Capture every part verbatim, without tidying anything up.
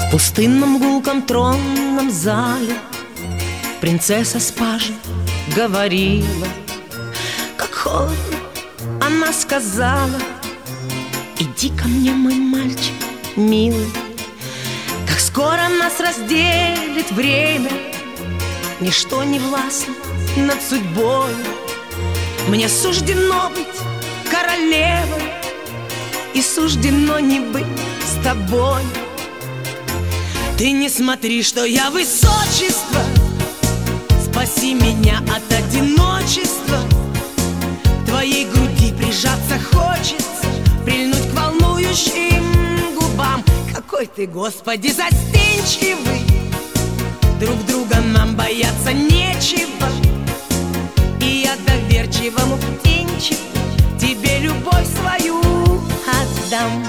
В пустынном гулком тронном зале принцесса с пажем говорила. Как холодно, она сказала: иди ко мне, мой мальчик милый. Как скоро нас разделит время, ничто не властно над судьбой. Мне суждено быть королевой, и суждено не быть с тобой. Ты не смотри, что я высочество, спаси меня от одиночества. К твоей груди прижаться хочется, прильнуть к волнующим губам. Какой ты, Господи, застенчивый, друг друга нам бояться нечего. И я доверчивому птенчику тебе любовь свою отдам.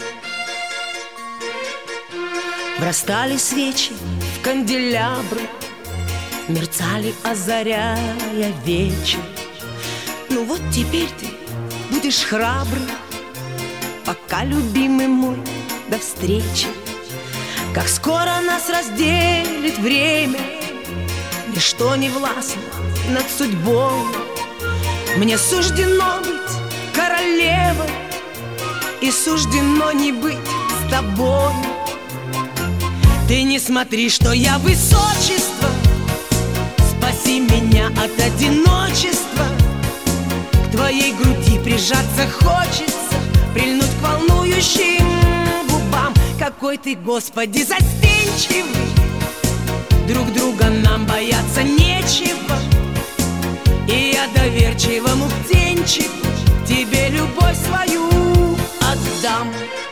Врастали свечи в канделябры, мерцали, озаряя вечер. Ну вот теперь ты будешь храбрый, пока, любимый мой, до встречи. Как скоро нас разделит время, ничто не властно над судьбой. Мне суждено быть королевой, и суждено не быть с тобой. Ты не смотри, что я высочество, спаси меня от одиночества. К твоей груди прижаться хочется, прильнуть к волнующим губам. Какой ты, Господи, застенчивый, друг друга нам бояться нечего. И я доверчивому птенчику тебе любовь свою отдам.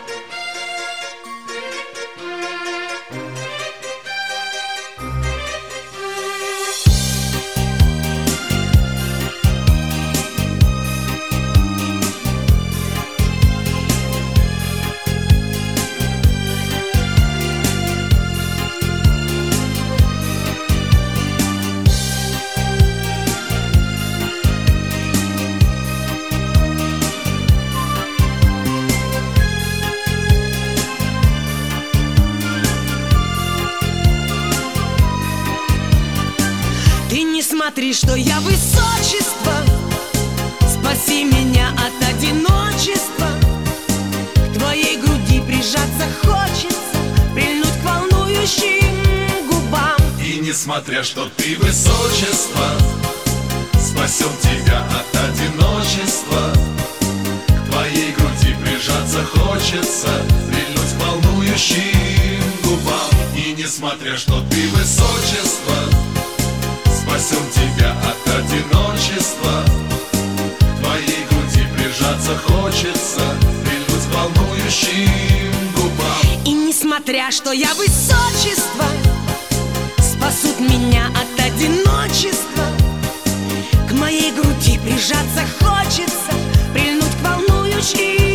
Ты не смотри, что я высочество, спаси меня от одиночества. К твоей груди прижаться хочется, прильнуть к волнующим губам. И несмотря, что ты высочество, спасем тебя от одиночества. К твоей груди прижаться хочется, прильнуть к волнующим губам. И несмотря, что ты высочество, спасем тебя от одиночества. К твоей груди прижаться хочется, прильнуть к волнующим губам. И несмотря, что я высочество, спасут меня от одиночества. К моей груди прижаться хочется, прильнуть к волнующим